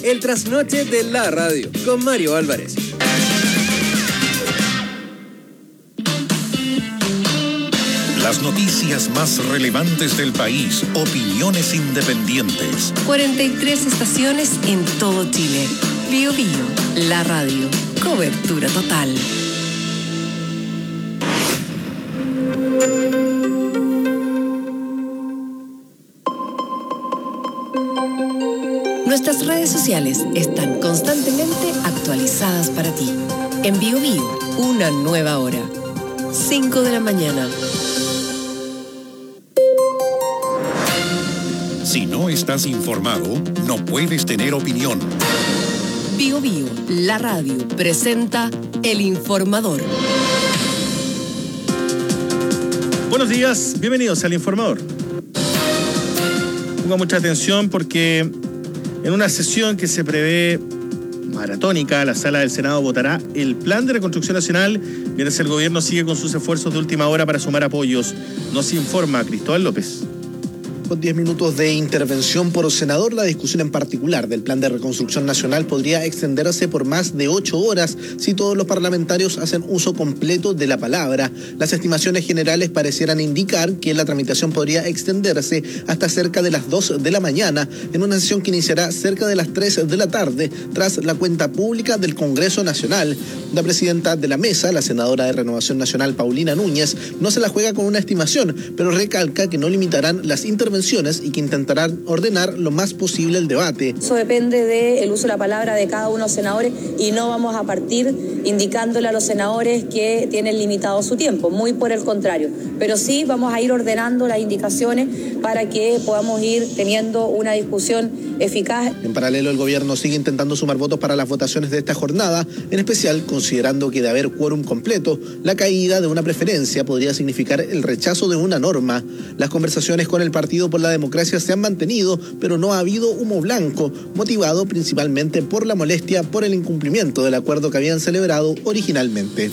el trasnoche de la radio, con Mario Álvarez. Las noticias más relevantes del país, opiniones independientes. 43 estaciones en todo Chile. Bio Bio, la radio, cobertura total. Nuestras redes sociales están constantemente actualizadas para ti. En Bio Bio, una nueva hora. 5 de la mañana. Si no estás informado, no puedes tener opinión. Bio Bio, la radio, presenta El Informador. Buenos días, bienvenidos al Informador. Ponga mucha atención porque en una sesión que se prevé maratónica, la sala del Senado votará el plan de reconstrucción nacional, mientras el gobierno sigue con sus esfuerzos de última hora para sumar apoyos. Nos informa Cristóbal López. Con 10 minutos de intervención por senador, la discusión en particular del Plan de Reconstrucción Nacional podría extenderse por más de 8 horas si todos los parlamentarios hacen uso completo de la palabra. Las estimaciones generales parecieran indicar que la tramitación podría extenderse hasta cerca de las 2 de la mañana, en una sesión que iniciará cerca de las 3 de la tarde, tras la cuenta pública del Congreso Nacional. La presidenta de la mesa, la senadora de Renovación Nacional, Paulina Núñez, no se la juega con una estimación, pero recalca que no limitarán las intervenciones y que intentarán ordenar lo más posible el debate. Eso depende del uso de la palabra de cada uno de los senadores y no vamos a partir indicándole a los senadores que tienen limitado su tiempo, muy por el contrario. Pero sí vamos a ir ordenando las indicaciones para que podamos ir teniendo una discusión eficaz. En paralelo, el gobierno sigue intentando sumar votos para las votaciones de esta jornada, en especial considerando que de haber quórum completo, la caída de una preferencia podría significar el rechazo de una norma. Las conversaciones con el Partido por la Democracia se han mantenido, pero no ha habido humo blanco, motivado principalmente por la molestia por el incumplimiento del acuerdo que habían celebrado originalmente.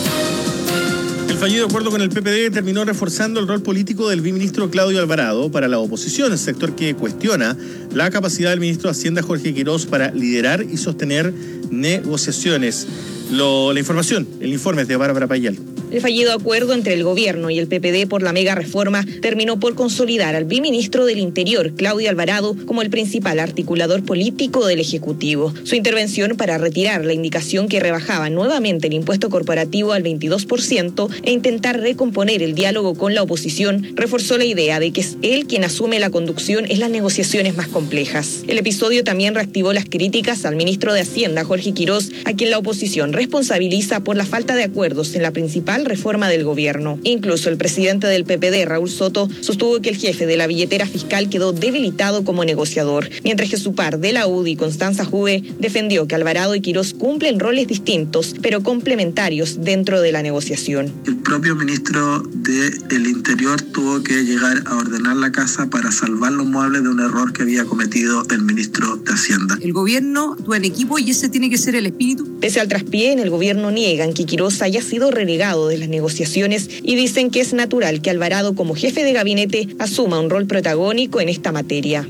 El fallido acuerdo con el PPD terminó reforzando el rol político del viceministro Claudio Alvarado para la oposición, el sector que cuestiona la capacidad del ministro de Hacienda Jorge Quirós para liderar y sostener negociaciones. La información, el informe es de Bárbara Payal. El fallido acuerdo entre el gobierno y el PPD por la mega reforma terminó por consolidar al viceministro del Interior, Claudio Alvarado, como el principal articulador político del Ejecutivo. Su intervención para retirar la indicación que rebajaba nuevamente el impuesto corporativo al 22% e intentar recomponer el diálogo con la oposición reforzó la idea de que es él quien asume la conducción en las negociaciones más complejas. El episodio también reactivó las críticas al ministro de Hacienda, Jorge Quirós, a quien la oposición responsabiliza por la falta de acuerdos en la principal reforma del gobierno. Incluso el presidente del PPD, Raúl Soto, sostuvo que el jefe de la billetera fiscal quedó debilitado como negociador, mientras que su par de la UDI, Constanza Juve, defendió que Alvarado y Quirós cumplen roles distintos, pero complementarios dentro de la negociación. El propio ministro del Interior tuvo que llegar a ordenar la casa para salvar los muebles de un error que había cometido el ministro de Hacienda. El gobierno actúa en equipo y ese tiene que ser el espíritu. Pese al traspié, en el gobierno niegan que Quirós haya sido relegado de las negociaciones y dicen que es natural que Alvarado, como jefe de gabinete, asuma un rol protagónico en esta materia.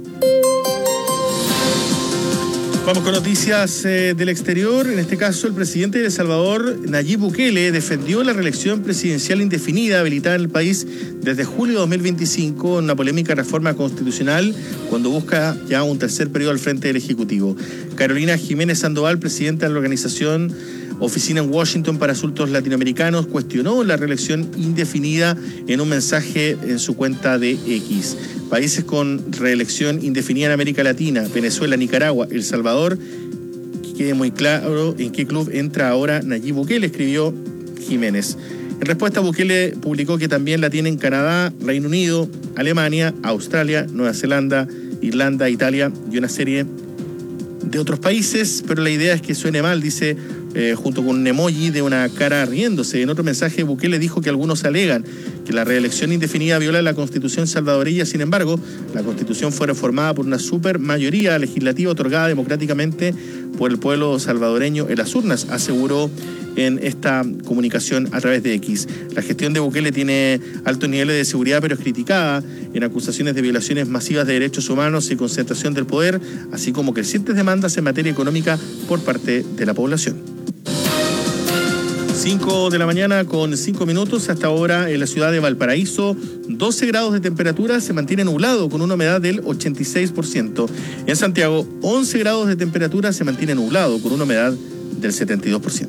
Vamos con noticias del exterior. En este caso, el presidente de El Salvador, Nayib Bukele, defendió la reelección presidencial indefinida habilitada en el país desde julio de 2025 en una polémica reforma constitucional cuando busca ya un tercer periodo al frente del Ejecutivo. Carolina Jiménez Sandoval, presidenta de la organización Oficina en Washington para Asuntos Latinoamericanos, cuestionó la reelección indefinida en un mensaje en su cuenta de X. Países con reelección indefinida en América Latina, Venezuela, Nicaragua, El Salvador, que quede muy claro en qué club entra ahora Nayib Bukele, escribió Jiménez. En respuesta, Bukele publicó que también la tienen Canadá, Reino Unido, Alemania, Australia, Nueva Zelanda, Irlanda, Italia y una serie de otros países, pero la idea es que suene mal, dice, junto con un emoji de una cara riéndose. En otro mensaje, Bukele dijo que algunos alegan que la reelección indefinida viola la Constitución salvadoreña. Sin embargo, la Constitución fue reformada por una supermayoría legislativa otorgada democráticamente por el pueblo salvadoreño en las urnas, aseguró en esta comunicación a través de X. La gestión de Bukele tiene altos niveles de seguridad, pero es criticada en acusaciones de violaciones masivas de derechos humanos y concentración del poder, así como crecientes demandas en materia económica por parte de la población. 5 de la mañana con 5 minutos. Hasta ahora en la ciudad de Valparaíso, 12 grados de temperatura, se mantiene nublado con una humedad del 86%. En Santiago, 11 grados de temperatura, se mantiene nublado con una humedad del 72%.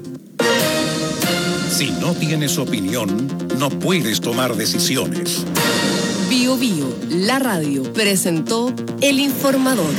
Si no tienes opinión, no puedes tomar decisiones. Bio Bio, la radio, presentó El Informador.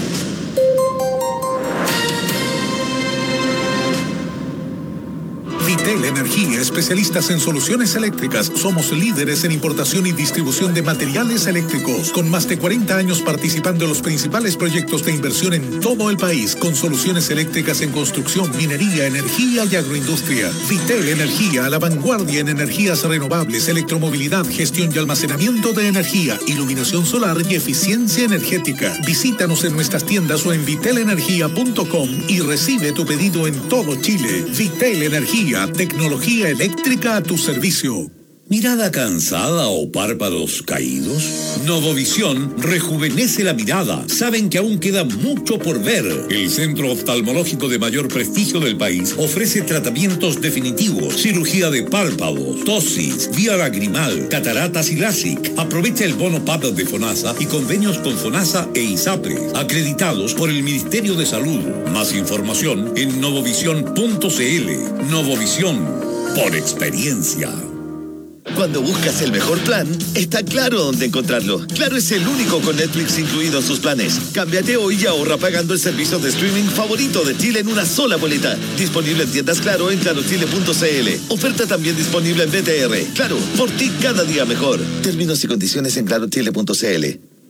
Vitel Energía, especialistas en soluciones eléctricas. Somos líderes en importación y distribución de materiales eléctricos, con más de 40 años participando en los principales proyectos de inversión en todo el país, con soluciones eléctricas en construcción, minería, energía y agroindustria. Vitel Energía, a la vanguardia en energías renovables, electromovilidad, gestión y almacenamiento de energía, iluminación solar y eficiencia energética. Visítanos en nuestras tiendas o en vitelenergia.com y recibe tu pedido en todo Chile. Vitel Energía, tecnología eléctrica a tu servicio. ¿Mirada cansada o párpados caídos? Novovisión rejuvenece la mirada. Saben que aún queda mucho por ver. El centro oftalmológico de mayor prestigio del país ofrece tratamientos definitivos, cirugía de párpados, tosis, vía lagrimal, cataratas y LASIK. Aprovecha el bono PAP de FONASA y convenios con FONASA e ISAPRE, acreditados por el Ministerio de Salud. Más información en novovisión.cl. Novovisión, por experiencia. Cuando buscas el mejor plan, está Claro dónde encontrarlo. Claro es el único con Netflix incluido en sus planes. Cámbiate hoy y ahorra pagando el servicio de streaming favorito de Chile en una sola boleta. Disponible en tiendas Claro en clarochile.cl. Oferta también disponible en BTR. Claro, por ti cada día mejor. Términos y condiciones en clarochile.cl.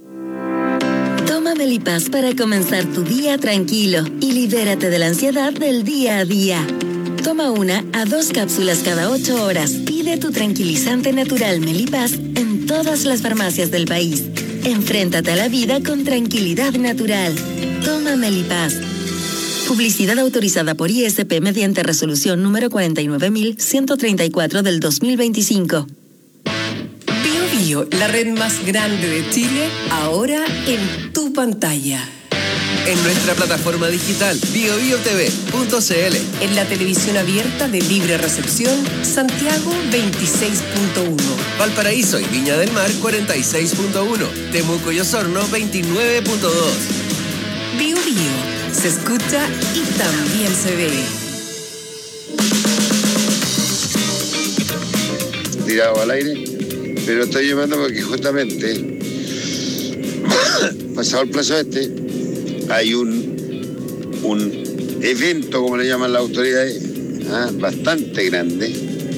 Toma Melipaz para comenzar tu día tranquilo y libérate de la ansiedad del día a día. Toma 1 a 2 cápsulas cada 8 horas. Pide tu tranquilizante natural Melipaz en todas las farmacias del país. Enfréntate a la vida con tranquilidad natural. Toma Melipaz. Publicidad autorizada por ISP mediante resolución número 49.134 del 2025. Bio Bio, la red más grande de Chile, ahora en tu pantalla. En nuestra plataforma digital biobiotv.cl. En la televisión abierta de libre recepción, Santiago 26.1. Valparaíso y Viña del Mar 46.1. Temuco y Osorno 29.2. Bio Bio, se escucha y también se ve. Tirado al aire, pero estoy llamando porque justamente pasado el plazo hay un evento, como le llaman las autoridades, bastante grande,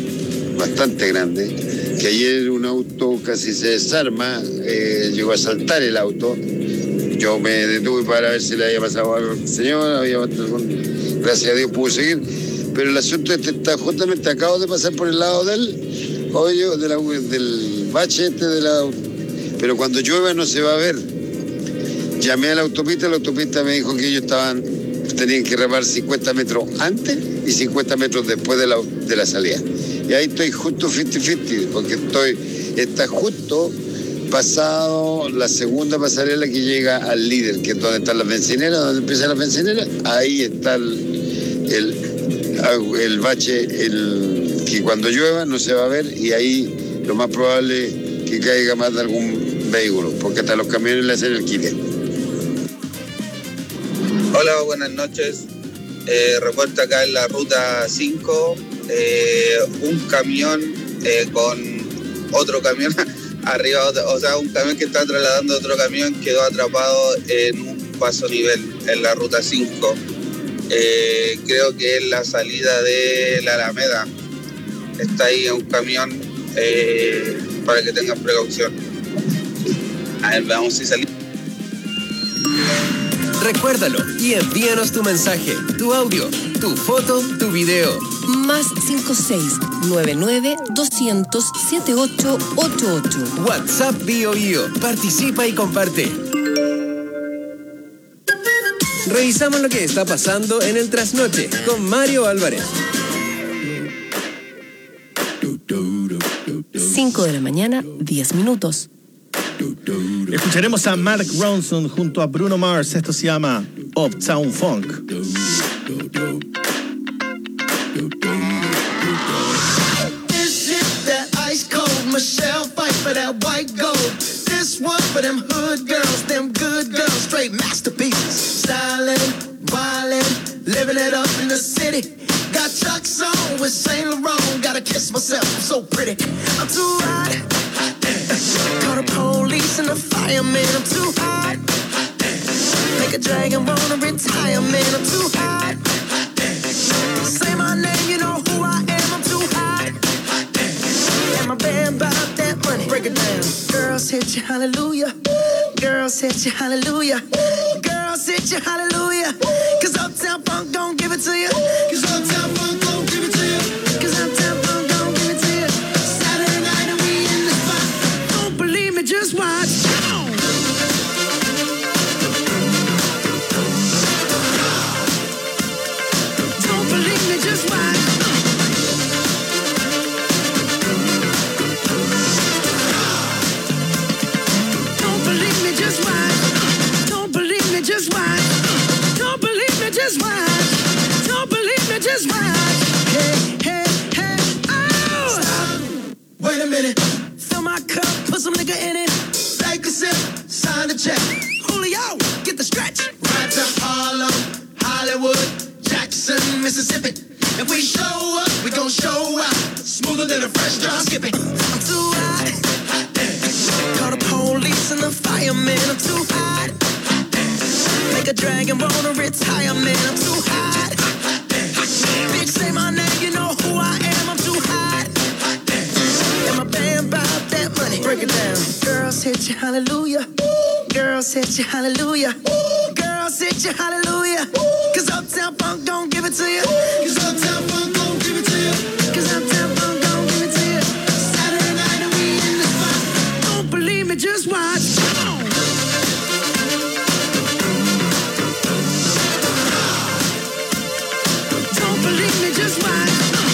que ayer un auto casi se desarma, llegó a saltar el auto. Yo me detuve para ver si le había pasado algo al señor, gracias a Dios pudo seguir, pero el asunto está justamente, acabo de pasar por el lado del hoyo, del bache pero cuando llueve no se va a ver. Llamé a la autopista me dijo que ellos tenían que reparar 50 metros antes y 50 metros después de la salida. Y ahí estoy justo 50-50, porque está justo pasado la segunda pasarela que llega al líder, que es donde están las bencineras, donde empiezan las bencineras. Ahí está el bache, que cuando llueva no se va a ver, y ahí lo más probable es que caiga más de algún vehículo, porque hasta los camiones le hacen el quite. Hola, buenas noches. Reporta acá en la ruta 5, un camión con otro camión arriba, o sea, un camión que está trasladando otro camión quedó atrapado en un paso nivel en la ruta 5. Creo que es la salida de la Alameda. Está ahí un camión para que tengan precaución. A ver, veamos si salimos. Recuérdalo y envíanos tu mensaje, tu audio, tu foto, tu video. Más 56-99-200-7888. WhatsApp Bio Bio. Participa y comparte. revisamos lo que está pasando en el trasnoche con Mario Álvarez. 5 de la mañana, 10 minutos. Escucharemos a Mark Ronson junto a Bruno Mars. Esto se llama Uptown Funk. This is that ice cold Michelle fight for that white gold. This one for them hood girls, them good girls, straight masterpieces. Stylin', wildin', living it up in the city. Got Chuck's on with Saint Laurent. Gotta kiss myself, I'm so pretty. I'm too hot. Call the police and the fireman. I'm too hot. Make a dragon wanna retire, man. I'm too hot. Say my name, you know who I am. I'm too hot. And my band bought that money. Break it down. Girls hit you, hallelujah. Girls hit you, hallelujah. Girls hit you, hallelujah. Cause Uptown Funk don't give it to you. Cause Uptown Funk don't give it to you. Cause Uptown Funk don't give it to you. Saturday night and we in the spot. Don't believe me, just watch. Don't believe me, just watch. Don't believe me, just watch. Don't believe me, just watch. Don't believe me, just watch. Don't believe me, just watch. Hey, hey, hey, oh! Stop. Wait a minute. Fill my cup, put some nigga in it. Take a sip, sign the check. Julio, get the stretch. Right to Harlem, Hollywood, Jackson, Mississippi. If we show up, we gon' show out. Smoother than a fresh drop skipping. I'm too hot. Call the police and the fireman. I'm too hot. Make a dragon wanna retire, man. I'm too hot. Bitch, say my name, you know who I am. I'm too hot. And my band bought that money. Break it down. Girls hit you, hallelujah. Girls hit you, hallelujah. Girls hit you, hallelujah. Cause Uptown Funk don't give it to you. Cause Uptown Funk don't give it to you. Cause Uptown Funk don't give it to you. Saturday night and we in the spot. Don't believe me, just watch. Don't believe me, just watch.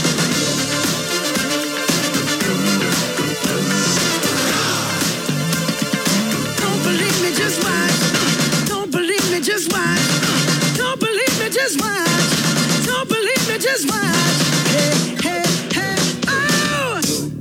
Don't believe me, just watch. Don't believe me, just watch. Don't believe me, just watch. Don't believe me, just watch. Hey, hey, hey, oh!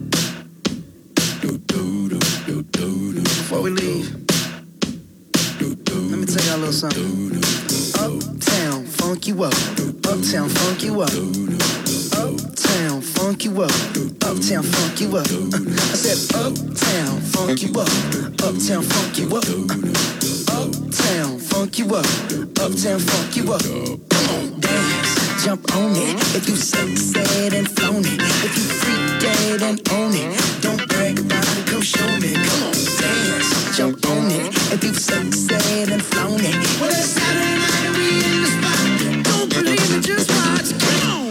Before we leave, let me tell y'all a little something. Uptown, funk you up. Uptown, funk you up. Uptown, funk you up. Uptown, funk you up. I said uptown, funk you up. Uptown, funk you up. Uptown, funk you up. Uptown, funk you up. Come on, dance, jump on it. If you sunset and flown it. If you freak dead and own it. Don't brag about it, come show me. Come on, dance, jump on it. If you sunset and flown it. Well, it's Saturday night and we in the spot. Don't believe it, just watch. Come on.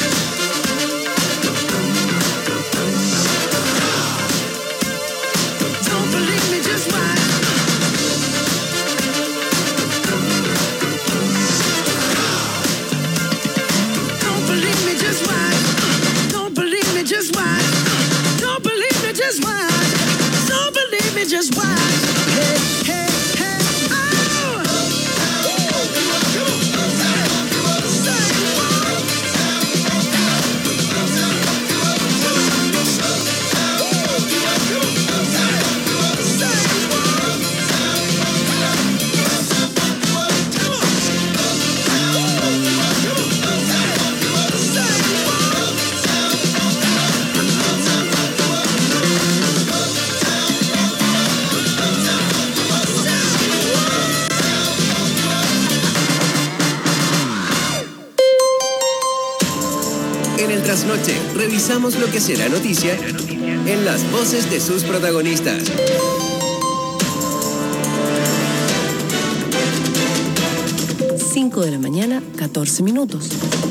Don't believe me, just watch. Don't believe me, just watch. Don't believe me, just watch. Don't believe me, just watch. Don't believe me, just watch. Hey, hey, hey, oh! Trasnoche, revisamos lo que será noticia en las voces de sus protagonistas. Cinco de la mañana, 14 minutos.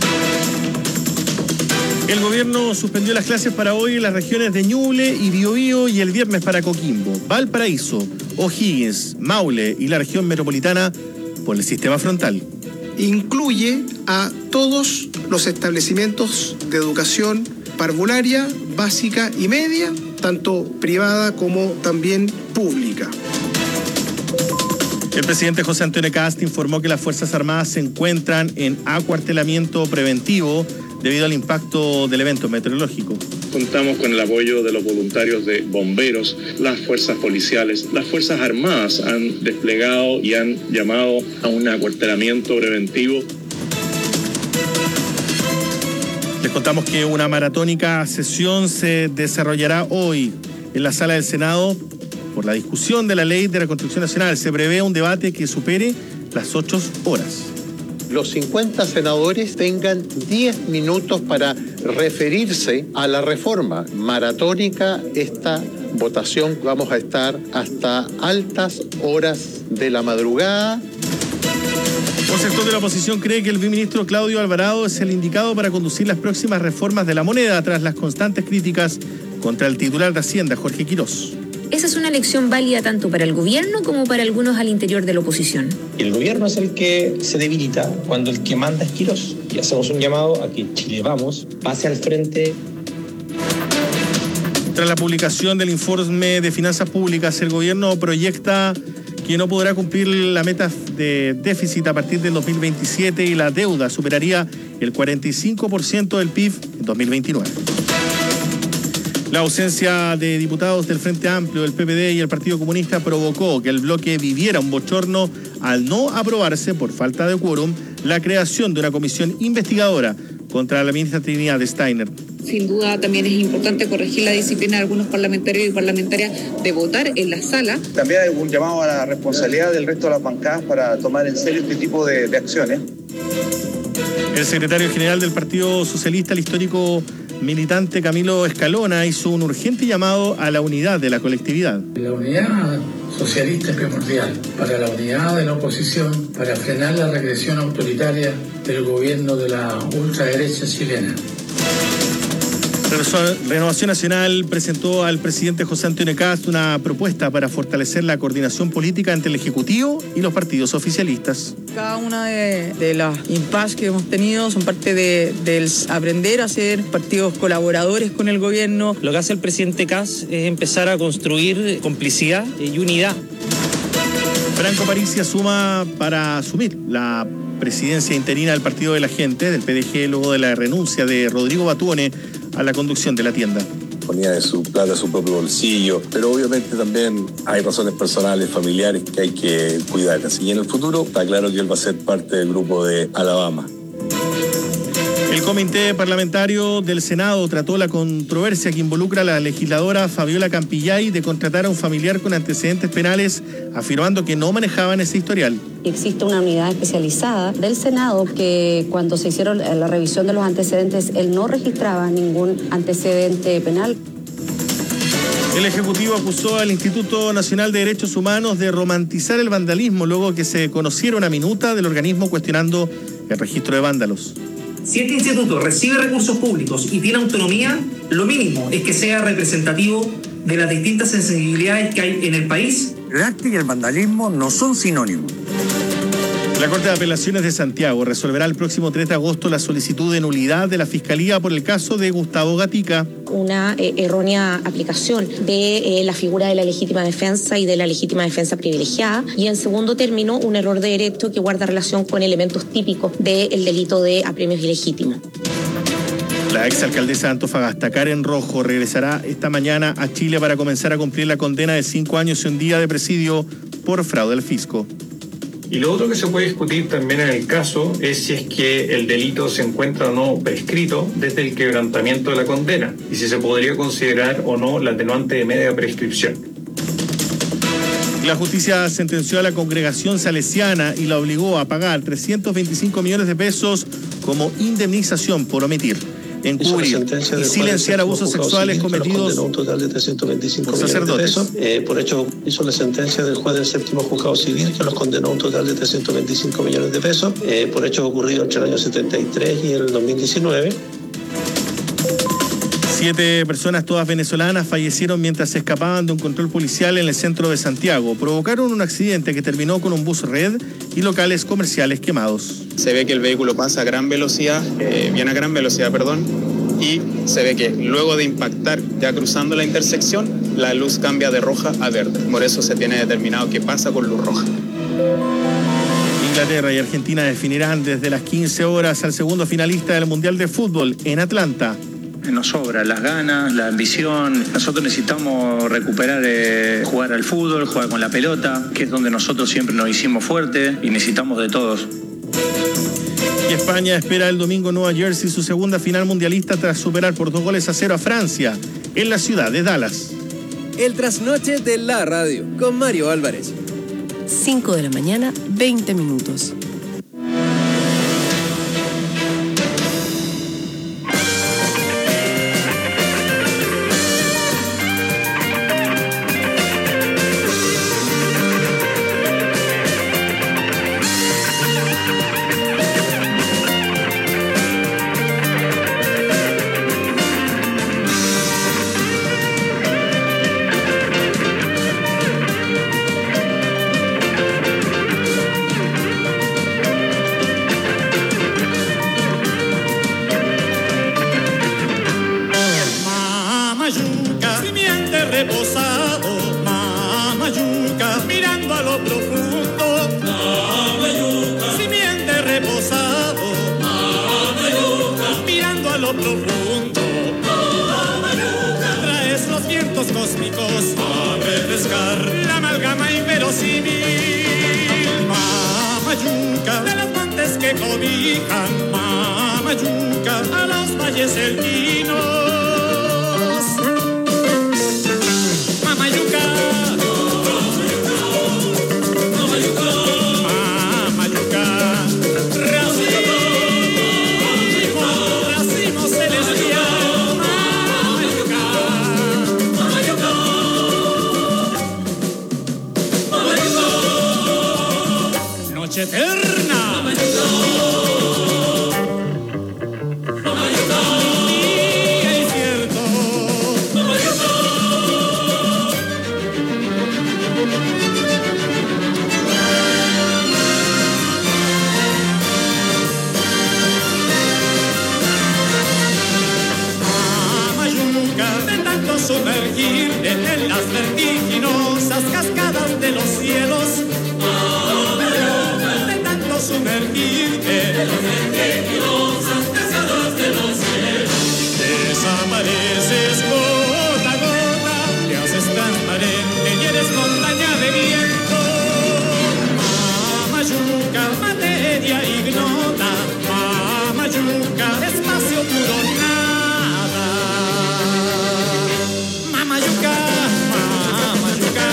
El gobierno suspendió las clases para hoy en las regiones de Ñuble y Biobío y el viernes para Coquimbo, Valparaíso, O'Higgins, Maule y la región metropolitana por el sistema frontal. incluye a todos los establecimientos de educación parvularia, básica y media, tanto privada como también pública. El presidente José Antonio Kast informó que las Fuerzas Armadas se encuentran en acuartelamiento preventivo debido al impacto del evento meteorológico. Contamos con el apoyo de los voluntarios de bomberos, las fuerzas policiales, las Fuerzas Armadas han desplegado y han llamado a un acuartelamiento preventivo. Les contamos que una maratónica sesión se desarrollará hoy en la sala del Senado por la discusión de la Ley de Reconstrucción Nacional. Se prevé un debate que supere las 8 horas. Los 50 senadores tengan 10 minutos para referirse a la reforma. Maratónica esta votación, vamos a estar hasta altas horas de la madrugada. Un sector de la oposición cree que el viceministro Claudio Alvarado es el indicado para conducir las próximas reformas de la moneda tras las constantes críticas contra el titular de Hacienda, Jorge Quirós. Esa es una elección válida tanto para el gobierno como para algunos al interior de la oposición. El gobierno es el que se debilita cuando el que manda es Quirós. Y hacemos un llamado a que Chile Vamos pase al frente. Tras la publicación del informe de finanzas públicas, el gobierno proyecta que no podrá cumplir la meta de déficit a partir del 2027 y la deuda superaría el 45% del PIB en 2029. La ausencia de diputados del Frente Amplio, del PPD y el Partido Comunista provocó que el bloque viviera un bochorno al no aprobarse, por falta de quórum, la creación de una comisión investigadora contra la ministra Trinidad Steiner. Sin duda también es importante corregir la disciplina de algunos parlamentarios y parlamentarias de votar en la sala. También hay un llamado a la responsabilidad del resto de las bancadas para tomar en serio este tipo de acciones. El secretario general del Partido Socialista, el histórico militante Camilo Escalona, hizo un urgente llamado a la unidad de la colectividad. La unidad socialista es primordial para la unidad de la oposición, para frenar la regresión autoritaria del gobierno de la ultraderecha chilena. Renovación Nacional presentó al presidente José Antonio Kast una propuesta para fortalecer la coordinación política entre el Ejecutivo y los partidos oficialistas. Cada una de las impases que hemos tenido son parte del aprender a ser partidos colaboradores con el gobierno. Lo que hace el presidente Kast es empezar a construir complicidad y unidad. Franco Parisi asuma para asumir la presidencia interina del Partido de la Gente, del PDG, luego de la renuncia de Rodrigo Batuone a la conducción de la tienda. Ponía de su plata a su propio bolsillo, pero obviamente también hay razones personales, familiares que hay que cuidar. Y en el futuro está claro que él va a ser parte del grupo de Alabama. El comité parlamentario del Senado trató la controversia que involucra a la legisladora Fabiola Campillay de contratar a un familiar con antecedentes penales, afirmando que no manejaban ese historial. Existe una unidad especializada del Senado que cuando se hicieron la revisión de los antecedentes, él no registraba ningún antecedente penal. El Ejecutivo acusó al Instituto Nacional de Derechos Humanos de romantizar el vandalismo luego que se conociera una minuta del organismo cuestionando el registro de vándalos. Si este instituto recibe recursos públicos y tiene autonomía, lo mínimo es que sea representativo de las distintas sensibilidades que hay en el país. El arte y el vandalismo no son sinónimos. La Corte de Apelaciones de Santiago resolverá el próximo 3 de agosto la solicitud de nulidad de la Fiscalía por el caso de Gustavo Gatica. Una errónea aplicación de la figura de la legítima defensa y de la legítima defensa privilegiada. Y en segundo término, un error de derecho que guarda relación con elementos típicos del delito de apremios ilegítimos. La exalcaldesa de Antofagasta, Karen Rojo, regresará esta mañana a Chile para comenzar a cumplir la condena de 5 años y un día de presidio por fraude al fisco. Y lo otro que se puede discutir también en el caso es si es que el delito se encuentra o no prescrito desde el quebrantamiento de la condena y si se podría considerar o no la atenuante de media prescripción. La justicia sentenció a la congregación salesiana y la obligó a pagar 325 millones de pesos como indemnización por omitir, encubrir y silenciar abusos sexuales cometidos un total de 325 por millones de sacerdotes. pesos. Por hecho, hizo la sentencia del juez del séptimo juzgado civil que los condenó a un total de 325 millones de pesos por hechos ocurridos entre el año 73 y el 2019. 7 personas, todas venezolanas, fallecieron mientras se escapaban de un control policial en el centro de Santiago. Provocaron un accidente que terminó con un bus red y locales comerciales quemados. Se ve que el vehículo pasa a gran velocidad, viene a gran velocidad, y se ve que luego de impactar, ya cruzando la intersección, la luz cambia de roja a verde. Por eso se tiene determinado que pasa con luz roja. Inglaterra y Argentina definirán desde las 15 horas al segundo finalista del Mundial de Fútbol en Atlanta. Nos sobra las ganas, la ambición. Nosotros necesitamos recuperar, jugar al fútbol, jugar con la pelota, que es donde nosotros siempre nos hicimos fuertes y necesitamos de todos. Y España espera el domingo en Nueva Jersey su segunda final mundialista tras superar por 2-0 a Francia en la ciudad de Dallas. El trasnoche de la radio con Mario Álvarez. 5 de la mañana, 20 minutos. Cósmicos a refrescar la amalgama inverosímil. Mamayuca, de las montes que cobijan, Mamayuca, a los valles cerquinos. Mamayuca, racimo celestial. Noche eterna. Día incierto. Mamayuca, de tanto sumergirte en las vertiginosas cascadas de los cielos. Sumergirte en las vertiginosas cascadas de los cielos. Desapareces gota a gota, te haces transparente y eres montaña de viento. Mamayuca, materia ignota, Mamayuca, espacio puro nada. Mamayuca, Mamayuca.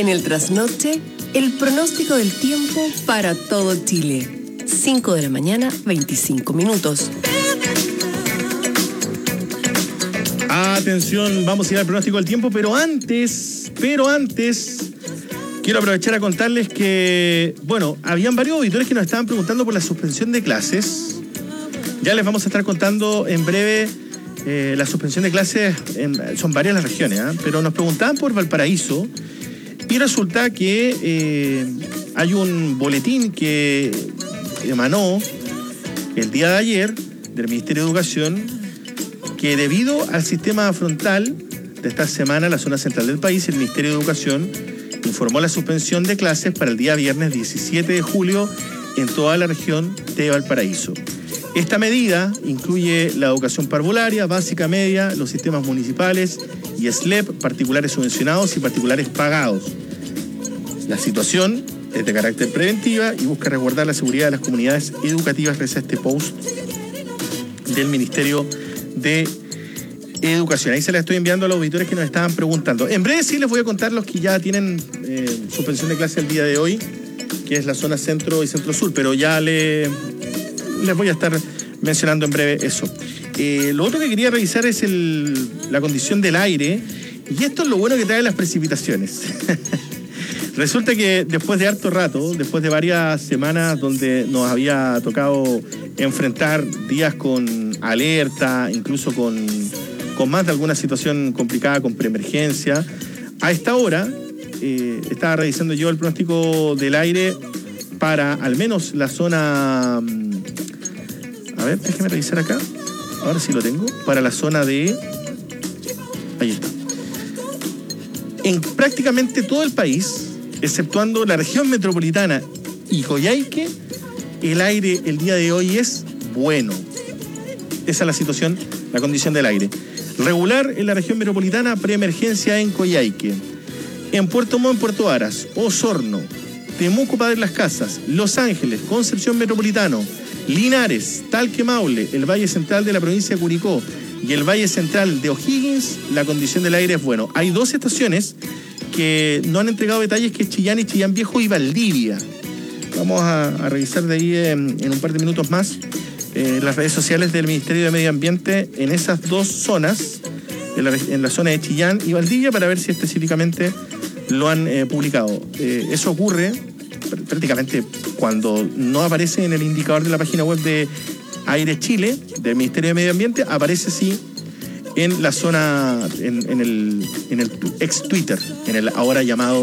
En el trasnoche, el pronóstico del tiempo para todo Chile. 5 de la mañana, 25 minutos. Atención, vamos a ir al pronóstico del tiempo, pero antes, quiero aprovechar a contarles que, habían varios auditores que nos estaban preguntando por la suspensión de clases. Ya les vamos a estar contando en breve la suspensión de clases, son varias las regiones, pero nos preguntaban por Valparaíso y resulta que hay un boletín que emanó el día de ayer del Ministerio de Educación que debido al sistema frontal de esta semana en la zona central del país, el Ministerio de Educación informó la suspensión de clases para el día viernes 17 de julio en toda la región de Valparaíso. Esta medida incluye la educación parvularia, básica, media, los sistemas municipales y SLEP, particulares subvencionados y particulares pagados. La situación es de carácter preventiva y busca resguardar la seguridad de las comunidades educativas gracias a este post del Ministerio de Educación. Ahí se la estoy enviando a los auditores que nos estaban preguntando. En breve sí les voy a contar los que ya tienen suspensión de clase el día de hoy, que es la zona centro y centro-sur, pero ya les voy a estar mencionando en breve eso. Lo otro que quería revisar es la condición del aire, y esto es lo bueno que trae las precipitaciones. Resulta que después de harto rato, después de varias semanas donde nos había tocado enfrentar días con alerta, incluso con más de alguna situación complicada, con preemergencia, a esta hora estaba revisando yo el pronóstico del aire para al menos la zona... A ver, déjeme revisar acá. Ahora sí lo tengo. Para la zona de... Ahí está. En prácticamente todo el país, exceptuando la región metropolitana y Coyhaique, el aire el día de hoy es bueno. Esa es la situación, la condición del aire. Regular en la región metropolitana, preemergencia en Coyhaique. En Puerto Montt, Puerto Aras, Osorno, Temuco, Padre Las Casas, Los Ángeles, Concepción Metropolitano, Linares, Talque, Maule, el Valle Central de la provincia de Curicó y el Valle Central de O'Higgins, la condición del aire es bueno. Hay dos estaciones que no han entregado detalles, que es Chillán y Chillán Viejo y Valdivia. Vamos a revisar de ahí en un par de minutos más las redes sociales del Ministerio de Medio Ambiente en esas dos zonas, en la zona de Chillán y Valdivia, para ver si específicamente lo han publicado. Eso ocurre prácticamente cuando no aparece en el indicador de la página web de Aire Chile, del Ministerio de Medio Ambiente, aparece sí en la zona, en el ex Twitter, en el ahora llamado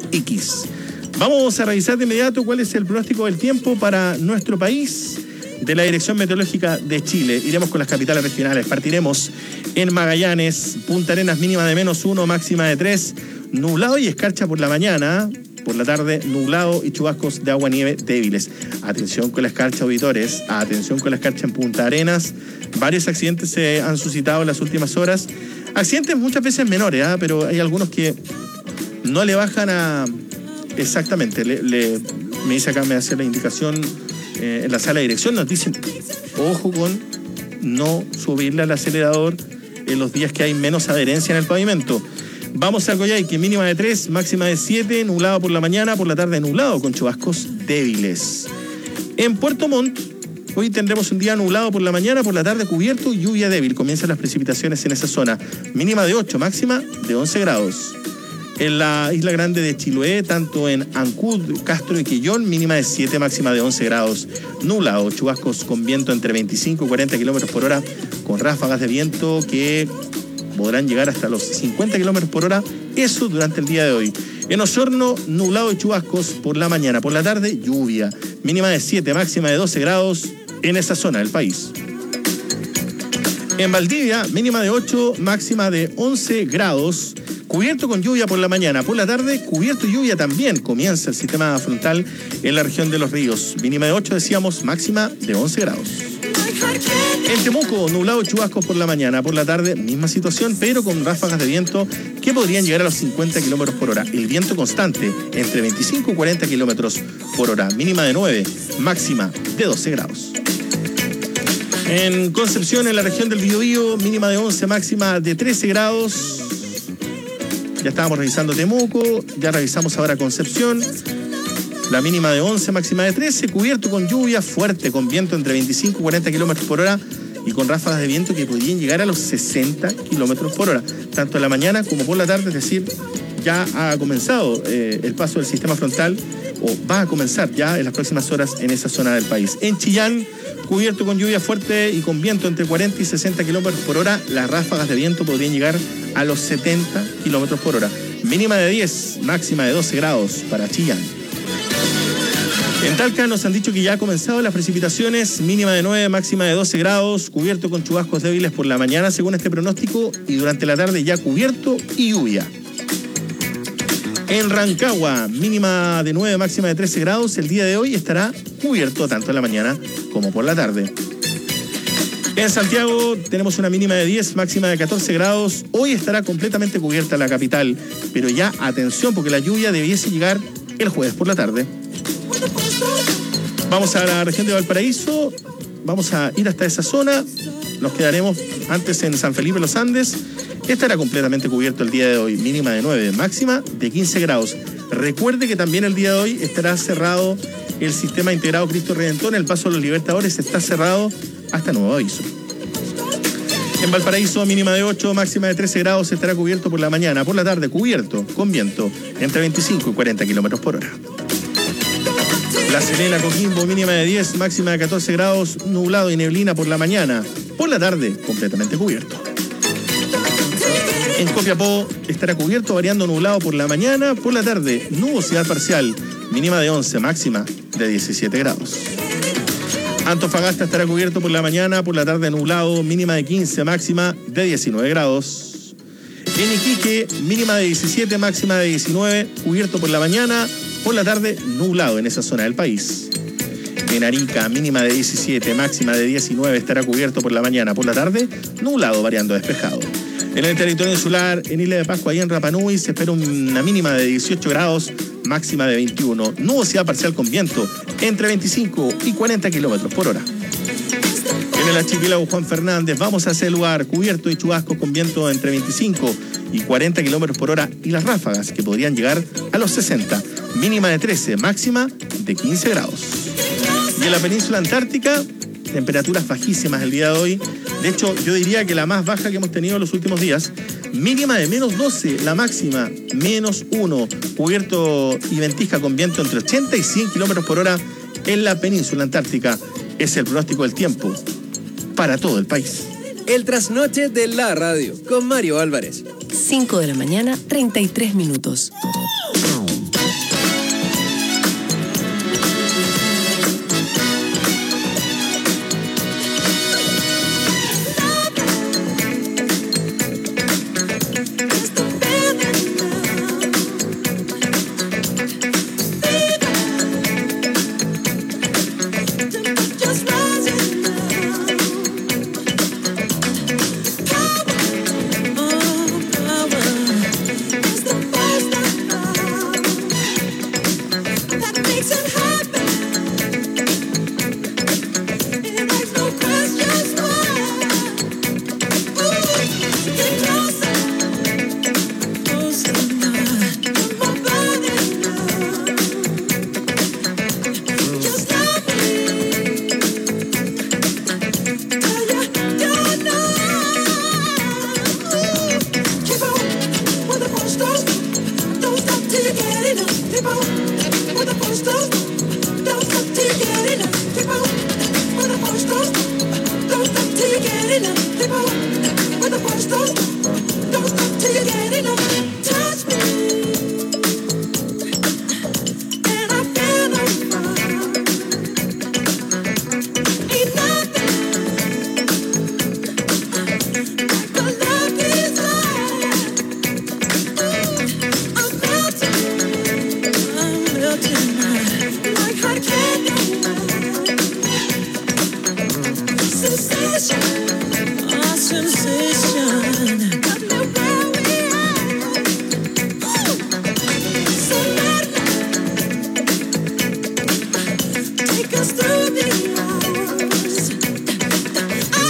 X. Vamos a revisar de inmediato cuál es el pronóstico del tiempo para nuestro país de la Dirección Meteorológica de Chile. Iremos con las capitales regionales. Partiremos en Magallanes, Punta Arenas, mínima de -1, máxima de 3, nublado y escarcha por la mañana. Por la tarde, nublado y chubascos de agua-nieve débiles. Atención con la escarcha, auditores. Atención con la escarcha en Punta Arenas. Varios accidentes se han suscitado en las últimas horas. Accidentes muchas veces menores, pero hay algunos que no le bajan a... Exactamente. Me dice acá, me hace la indicación en la sala de dirección. Nos dicen, ojo con no subirle al acelerador en los días que hay menos adherencia en el pavimento. Vamos a Coyhaique, mínima de 3, máxima de 7, nublado por la mañana, por la tarde nublado con chubascos débiles. En Puerto Montt, hoy tendremos un día nublado por la mañana, por la tarde cubierto y lluvia débil. Comienzan las precipitaciones en esa zona. Mínima de 8, máxima de 11 grados. En la Isla Grande de Chiloé, tanto en Ancud, Castro y Quillón, mínima de 7, máxima de 11 grados. Nublado, chubascos con viento entre 25 y 40 kilómetros por hora, con ráfagas de viento que podrán llegar hasta los 50 kilómetros por hora, eso durante el día de hoy. En Osorno, nublado y chubascos por la mañana, por la tarde, lluvia. Mínima de 7, máxima de 12 grados en esa zona del país. En Valdivia, mínima de 8, máxima de 11 grados. Cubierto con lluvia por la mañana, por la tarde, cubierto y lluvia también. Comienza el sistema frontal en la región de Los Ríos. Mínima de 8, decíamos, máxima de 11 grados. En Temuco, nublado y chubascos por la mañana, por la tarde, misma situación, pero con ráfagas de viento que podrían llegar a los 50 kilómetros por hora. El viento constante, entre 25 y 40 kilómetros por hora. Mínima de 9, máxima de 12 grados. En Concepción, en la región del Biobío, mínima de 11, máxima de 13 grados. Ya estábamos revisando Temuco, ya revisamos ahora Concepción. La mínima de 11, máxima de 13, cubierto con lluvia fuerte, con viento entre 25 y 40 kilómetros por hora y con ráfagas de viento que podrían llegar a los 60 kilómetros por hora, tanto en la mañana como por la tarde, es decir, ya ha comenzado el paso del sistema frontal, o va a comenzar ya en las próximas horas en esa zona del país. En Chillán, cubierto con lluvia fuerte y con viento entre 40 y 60 kilómetros por hora, las ráfagas de viento podrían llegar a los 70 kilómetros por hora. Mínima de 10, máxima de 12 grados para Chillán. En Talca nos han dicho que ya ha comenzado las precipitaciones, mínima de 9, máxima de 12 grados, cubierto con chubascos débiles por la mañana según este pronóstico y durante la tarde ya cubierto y lluvia. En Rancagua, mínima de 9, máxima de 13 grados, el día de hoy estará cubierto tanto en la mañana como por la tarde. En Santiago tenemos una mínima de 10, máxima de 14 grados, hoy estará completamente cubierta la capital, pero ya atención porque la lluvia debiese llegar el jueves por la tarde. Vamos a la región de Valparaíso, vamos a ir hasta esa zona, nos quedaremos antes en San Felipe Los Andes. Estará completamente cubierto el día de hoy, mínima de 9, máxima de 15 grados. Recuerde que también el día de hoy estará cerrado el sistema integrado Cristo Redentor, el paso de los Libertadores está cerrado hasta nuevo aviso. En Valparaíso, mínima de 8, máxima de 13 grados, estará cubierto por la mañana, por la tarde cubierto, con viento entre 25 y 40 kilómetros por hora. La Serena, Coquimbo, mínima de 10, máxima de 14 grados, nublado y neblina por la mañana. Por la tarde, completamente cubierto. En Copiapó estará cubierto, variando nublado por la mañana. Por la tarde, nubosidad parcial, mínima de 11, máxima de 17 grados. Antofagasta estará cubierto por la mañana, por la tarde nublado, mínima de 15, máxima de 19 grados. En Iquique, mínima de 17, máxima de 19, cubierto por la mañana. Por la tarde, nublado en esa zona del país. En Arica, mínima de 17, máxima de 19, estará cubierto por la mañana. Por la tarde, nublado, variando despejado. En el territorio insular, en Isla de Pascua y en Rapa Nui, se espera una mínima de 18 grados, máxima de 21. Nubosidad parcial con viento entre 25 y 40 kilómetros por hora. En el archipiélago Juan Fernández, vamos a ese lugar cubierto y chubascos con viento entre 25 y 40 kilómetros por hora y las ráfagas que podrían llegar a los 60. Mínima de 13, máxima de 15 grados. Y en la península antártica, temperaturas bajísimas el día de hoy. De hecho, yo diría que la más baja que hemos tenido en los últimos días. Mínima de menos 12, la máxima menos 1. Cubierto y ventisca con viento entre 80 y 100 kilómetros por hora en la península antártica. Es el pronóstico del tiempo para todo el país. El trasnoche de la radio con Mario Álvarez. 5 de la mañana, 33 minutos.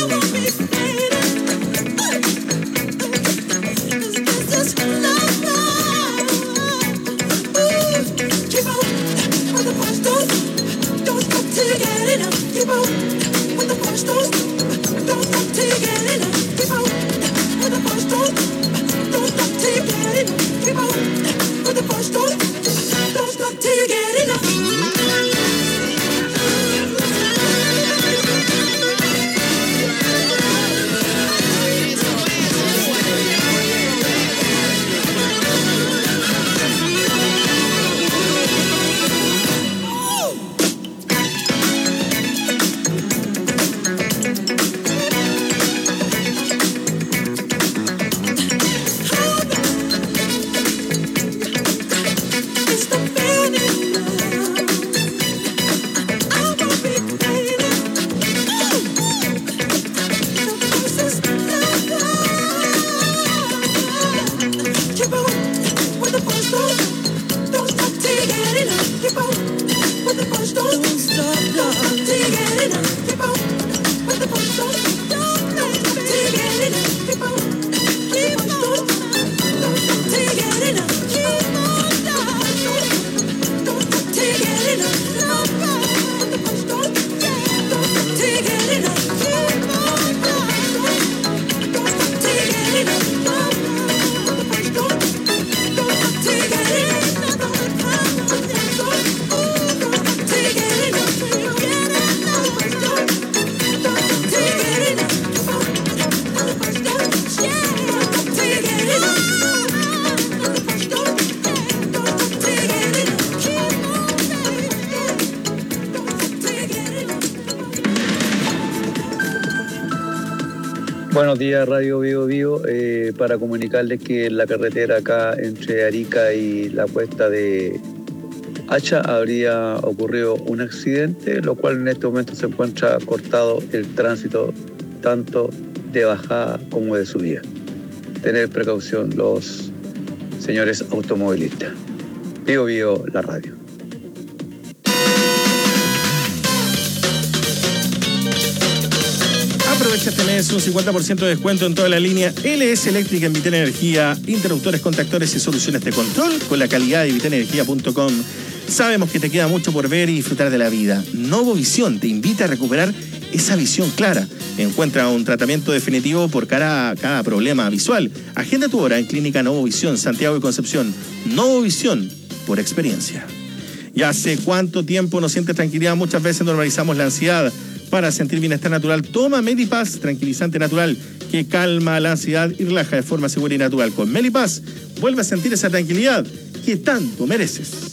Love. Buenos días, Radio Bio Bio. Para comunicarles que en la carretera acá entre Arica y la cuesta de Hacha habría ocurrido un accidente, lo cual en este momento se encuentra cortado el tránsito tanto de bajada como de subida. Tener precaución los señores automovilistas. Bio Bio, la radio. Aprovecha este mes un 50% de descuento en toda la línea LS Eléctrica en Vital Energía, interruptores, contactores y soluciones de control con la calidad de vitalenergia.com. Sabemos que te queda mucho por ver y disfrutar de la vida. Novovisión te invita a recuperar esa visión clara. Encuentra un tratamiento definitivo por cada problema visual. Agenda tu hora en Clínica Novovisión, Santiago y Concepción. Novovisión, por experiencia. ¿Y hace cuánto tiempo no sientes tranquilidad? Muchas veces normalizamos la ansiedad. Para sentir bienestar natural, toma Melipaz, tranquilizante natural que calma la ansiedad y relaja de forma segura y natural. Con Melipaz, vuelve a sentir esa tranquilidad que tanto mereces.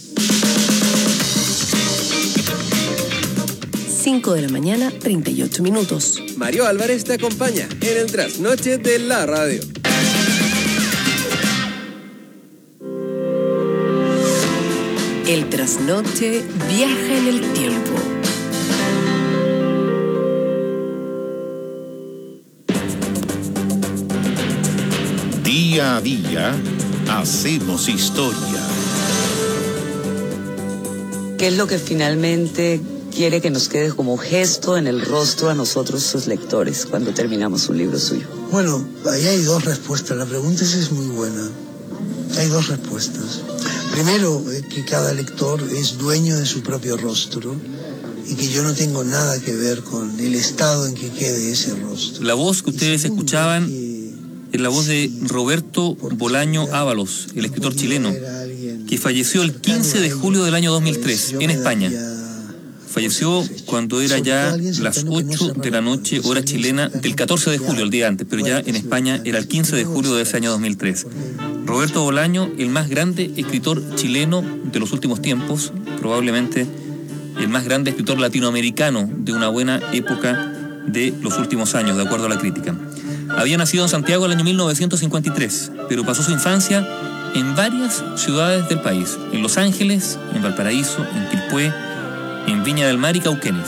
5 de la mañana, 38 minutos. Mario Álvarez te acompaña en el trasnoche de la radio. El trasnoche viaja en el tiempo. Día a día, hacemos historia. ¿Qué es lo que finalmente quiere que nos quede como gesto en el rostro a nosotros, sus lectores, cuando terminamos un libro suyo? Bueno, ahí hay dos respuestas. La pregunta es muy buena. Hay dos respuestas. Primero, que cada lector es dueño de su propio rostro y que yo no tengo nada que ver con el estado en que quede ese rostro. La voz que ustedes escuchaban es la voz de Roberto Bolaño Ábalos, el escritor chileno, que falleció el 15 de julio del año 2003 en España. Falleció cuando era ya las 8 de la noche, hora chilena, del 14 de julio, el día antes, pero ya en España era el 15 de julio de ese año 2003. Roberto Bolaño, el más grande escritor chileno de los últimos tiempos, probablemente el más grande escritor latinoamericano de una buena época de los últimos años, de acuerdo a la crítica. Había nacido en Santiago el año 1953, pero pasó su infancia en varias ciudades del país, en Los Ángeles, en Valparaíso, en Quilpué, en Viña del Mar y Cauquenes.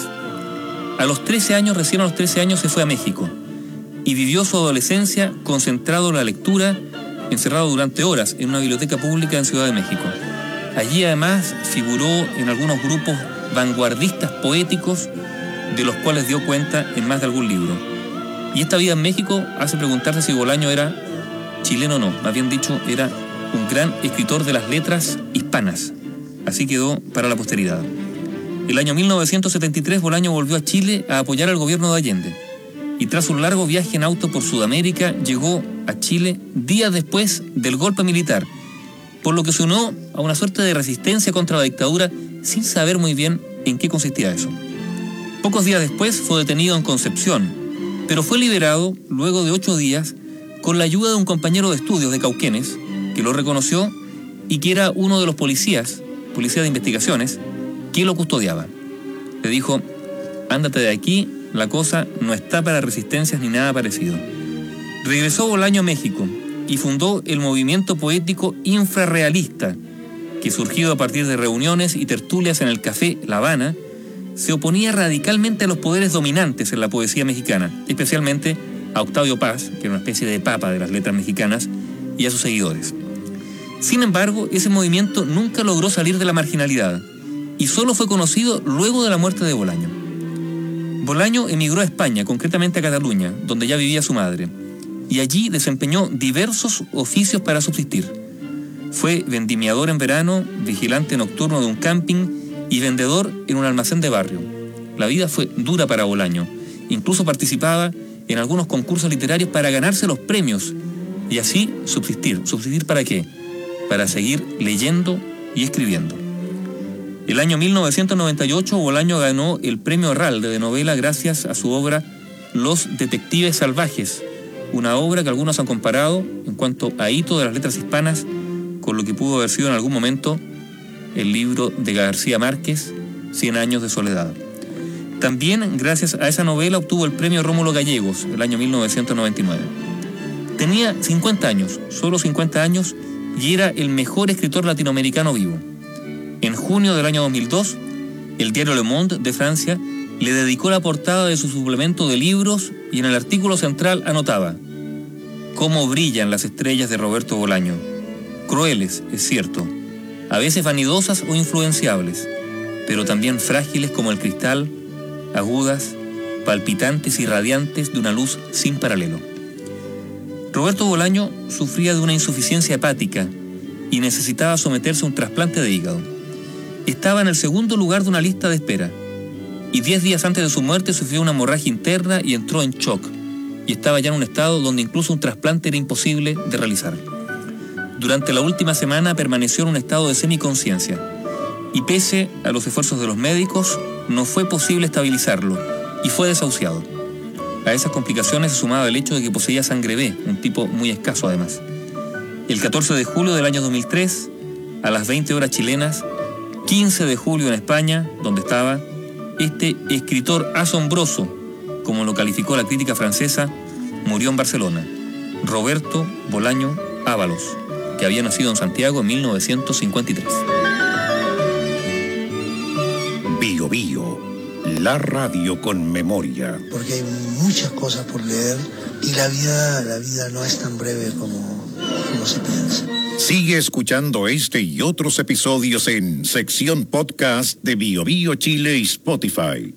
Recién a los 13 años se fue a México y vivió su adolescencia concentrado en la lectura, encerrado durante horas en una biblioteca pública en Ciudad de México. Allí además figuró en algunos grupos vanguardistas poéticos de los cuales dio cuenta en más de algún libro. Y esta vida en México hace preguntarse si Bolaño era chileno o no, más bien dicho, era un gran escritor de las letras hispanas. Así quedó para la posteridad. El año 1973 Bolaño volvió a Chile a apoyar al gobierno de Allende. Y tras un largo viaje en auto por Sudamérica, llegó a Chile días después del golpe militar, por lo que se unió a una suerte de resistencia contra la dictadura sin saber muy bien en qué consistía eso. Pocos días después fue detenido en Concepción, pero fue liberado luego de 8 días con la ayuda de un compañero de estudios de Cauquenes, que lo reconoció y que era uno de los policías de investigaciones, que lo custodiaba. Le dijo: ándate de aquí, la cosa no está para resistencias ni nada parecido. Regresó Bolaño a México y fundó el movimiento poético infrarrealista, que surgido a partir de reuniones y tertulias en el Café La Habana, se oponía radicalmente a los poderes dominantes en la poesía mexicana, especialmente a Octavio Paz, que era una especie de papa de las letras mexicanas, y a sus seguidores. Sin embargo, ese movimiento nunca logró salir de la marginalidad y solo fue conocido luego de la muerte de Bolaño. Bolaño emigró a España, concretamente a Cataluña, donde ya vivía su madre, y allí desempeñó diversos oficios para subsistir. Fue vendimiador en verano, vigilante nocturno de un camping y vendedor en un almacén de barrio. La vida fue dura para Bolaño. Incluso participaba en algunos concursos literarios para ganarse los premios y así subsistir. ¿Subsistir para qué? Para seguir leyendo y escribiendo. El año 1998 Bolaño ganó el Premio Herralde de novela gracias a su obra Los Detectives Salvajes, una obra que algunos han comparado en cuanto a hito de las letras hispanas con lo que pudo haber sido en algún momento el libro de García Márquez, 100 años de soledad. También, gracias a esa novela, obtuvo el premio Rómulo Gallegos, el año 1999. Tenía 50 años, solo 50 años, y era el mejor escritor latinoamericano vivo. En junio del año 2002, el diario Le Monde de Francia le dedicó la portada de su suplemento de libros y en el artículo central anotaba: «Cómo brillan las estrellas de Roberto Bolaño. Crueles, es cierto, a veces vanidosas o influenciables, pero también frágiles como el cristal, agudas, palpitantes y radiantes de una luz sin paralelo». Roberto Bolaño sufría de una insuficiencia hepática y necesitaba someterse a un trasplante de hígado. Estaba en el segundo lugar de una lista de espera y 10 días antes de su muerte sufrió una hemorragia interna y entró en shock, y estaba ya en un estado donde incluso un trasplante era imposible de realizar. Durante la última semana permaneció en un estado de semiconsciencia y pese a los esfuerzos de los médicos no fue posible estabilizarlo y fue desahuciado. A esas complicaciones se sumaba el hecho de que poseía sangre B, un tipo muy escaso además. El 14 de julio del año 2003, a las 20 horas chilenas, 15 de julio en España, donde estaba, este escritor asombroso, como lo calificó la crítica francesa, murió en Barcelona. Roberto Bolaño Ábalos, que había nacido en Santiago en 1953. Bio Bio, la radio con memoria. Porque hay muchas cosas por leer y la vida no es tan breve como se piensa. Sigue escuchando este y otros episodios en sección podcast de Bio Bio Chile y Spotify.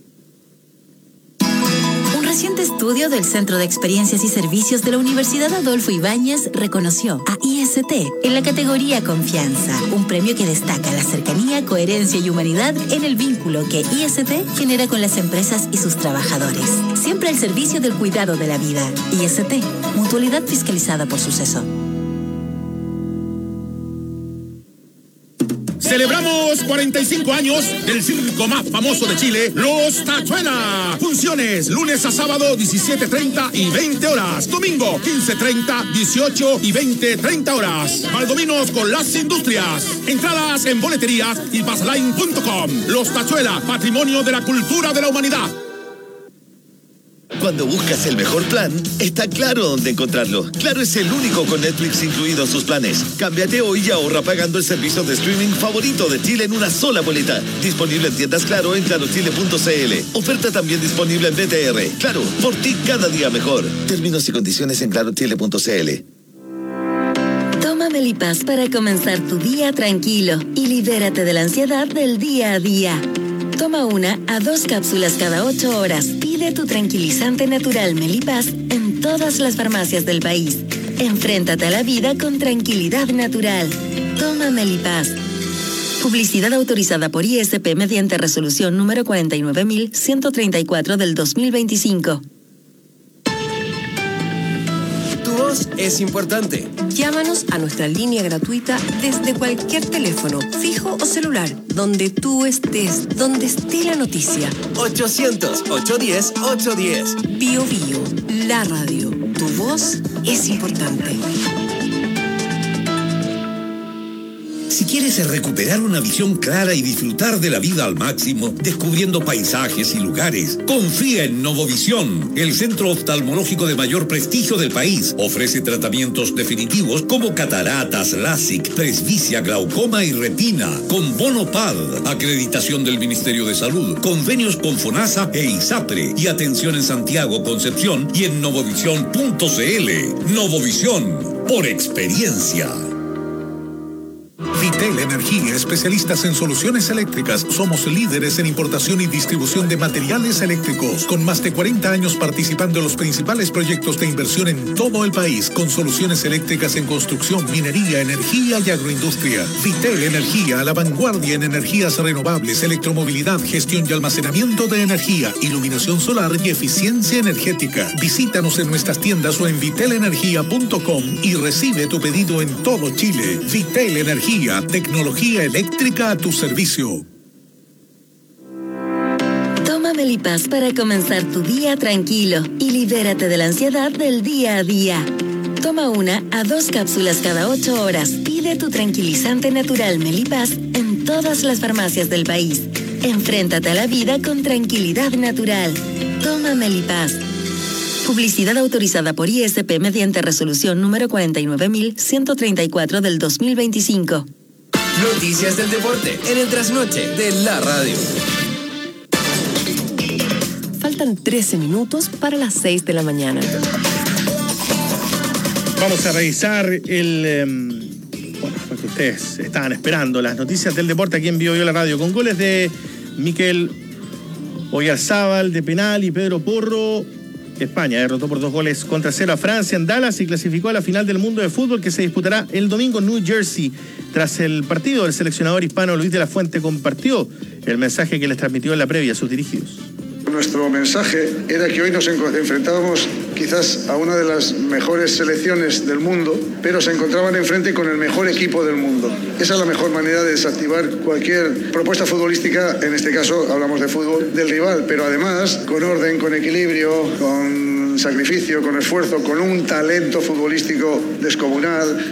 Un reciente estudio del Centro de Experiencias y Servicios de la Universidad Adolfo Ibáñez reconoció a IST en la categoría Confianza, un premio que destaca la cercanía, coherencia y humanidad en el vínculo que IST genera con las empresas y sus trabajadores. Siempre al servicio del cuidado de la vida. IST, mutualidad fiscalizada por Suceso. Celebramos 45 años del circo más famoso de Chile, Los Tachuela. Funciones lunes a sábado 17:30 y 20 horas. Domingo 15:30, 18 y 20:30 horas. Valdominos con las industrias. Entradas en boleterías y passline.com. Los Tachuela, patrimonio de la cultura de la humanidad. Cuando buscas el mejor plan, está Claro dónde encontrarlo. Claro es el único con Netflix incluido en sus planes. Cámbiate hoy y ahorra pagando el servicio de streaming favorito de Chile en una sola boleta. Disponible en tiendas Claro en clarochile.cl. Oferta también disponible en BTR. Claro, por ti cada día mejor. Términos y condiciones en clarochile.cl. Toma Melipaz para comenzar tu día tranquilo y libérate de la ansiedad del día a día. Toma 1 a 2 cápsulas cada 8 horas. Pide tu tranquilizante natural Melipaz en todas las farmacias del país. Enfréntate a la vida con tranquilidad natural. Toma Melipaz. Publicidad autorizada por ISP mediante resolución número 49.134 del 2025. Tu voz es importante. Llámanos a nuestra línea gratuita desde cualquier teléfono, fijo o celular, donde tú estés, donde esté la noticia. 800-810-810. Bio Bio, la radio. Tu voz es importante. Si quieres recuperar una visión clara y disfrutar de la vida al máximo, descubriendo paisajes y lugares, confía en Novovisión, el centro oftalmológico de mayor prestigio del país. Ofrece tratamientos definitivos como cataratas, LASIK, presbicia, glaucoma y retina, con bono PAD, acreditación del Ministerio de Salud, convenios con FONASA e ISAPRE, y atención en Santiago, Concepción y en novovisión.cl. Novovisión, por experiencia. Vitel Energía, especialistas en soluciones eléctricas. Somos líderes en importación y distribución de materiales eléctricos, con más de 40 años participando en los principales proyectos de inversión en todo el país, con soluciones eléctricas en construcción, minería, energía y agroindustria. Vitel Energía, a la vanguardia en energías renovables, electromovilidad, gestión y almacenamiento de energía, iluminación solar y eficiencia energética. Visítanos en nuestras tiendas o en vitelenergia.com y recibe tu pedido en todo Chile. Vitel Energía, tecnología eléctrica a tu servicio. Toma Melipaz para comenzar tu día tranquilo y libérate de la ansiedad del día a día. Toma 1 a 2 cápsulas cada 8 horas. Pide tu tranquilizante natural Melipaz en todas las farmacias del país. Enfréntate a la vida con tranquilidad natural. Toma Melipaz. Publicidad autorizada por ISP mediante resolución número 49.134 del 2025. Noticias del deporte en el trasnoche de la radio. Faltan 13 minutos para las 6 de la mañana. Vamos a revisar lo que ustedes estaban esperando, las noticias del deporte aquí en Bio Bio la radio, con goles de Mikel Oyarzábal de penal y Pedro Porro. España derrotó por 2-0 a Francia en Dallas y clasificó a la final del mundo de fútbol que se disputará el domingo en New Jersey. Tras el partido, el seleccionador hispano Luis de la Fuente compartió el mensaje que les transmitió en la previa a sus dirigidos. Nuestro mensaje era que hoy nos enfrentábamos quizás a una de las mejores selecciones del mundo, pero se encontraban enfrente con el mejor equipo del mundo. Esa es la mejor manera de desactivar cualquier propuesta futbolística, en este caso hablamos de fútbol, del rival, pero además con orden, con equilibrio, con sacrificio, con esfuerzo, con un talento futbolístico descomunal.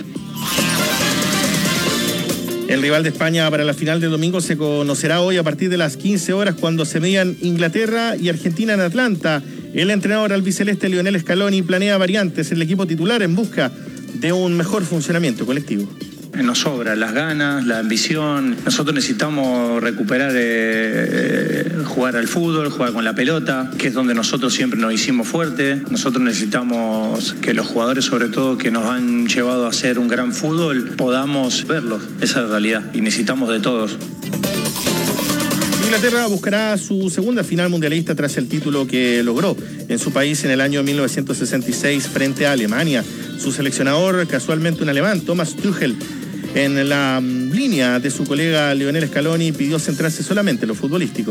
El rival de España para la final del domingo se conocerá hoy a partir de las 15 horas cuando se medan Inglaterra y Argentina en Atlanta. El entrenador albiceleste Lionel Scaloni planea variantes en el equipo titular en busca de un mejor funcionamiento colectivo. Nos sobra las ganas, la ambición. Nosotros necesitamos recuperar, jugar al fútbol, jugar con la pelota, que es donde nosotros siempre nos hicimos fuertes. Nosotros necesitamos que los jugadores, sobre todo, que nos han llevado a hacer un gran fútbol, podamos verlos. Esa es la realidad y necesitamos de todos. Inglaterra buscará su segunda final mundialista tras el título que logró en su país en el año 1966 frente a Alemania. Su seleccionador, casualmente un alemán, Thomas Tuchel, en la línea de su colega Lionel Scaloni, pidió centrarse solamente en lo futbolístico.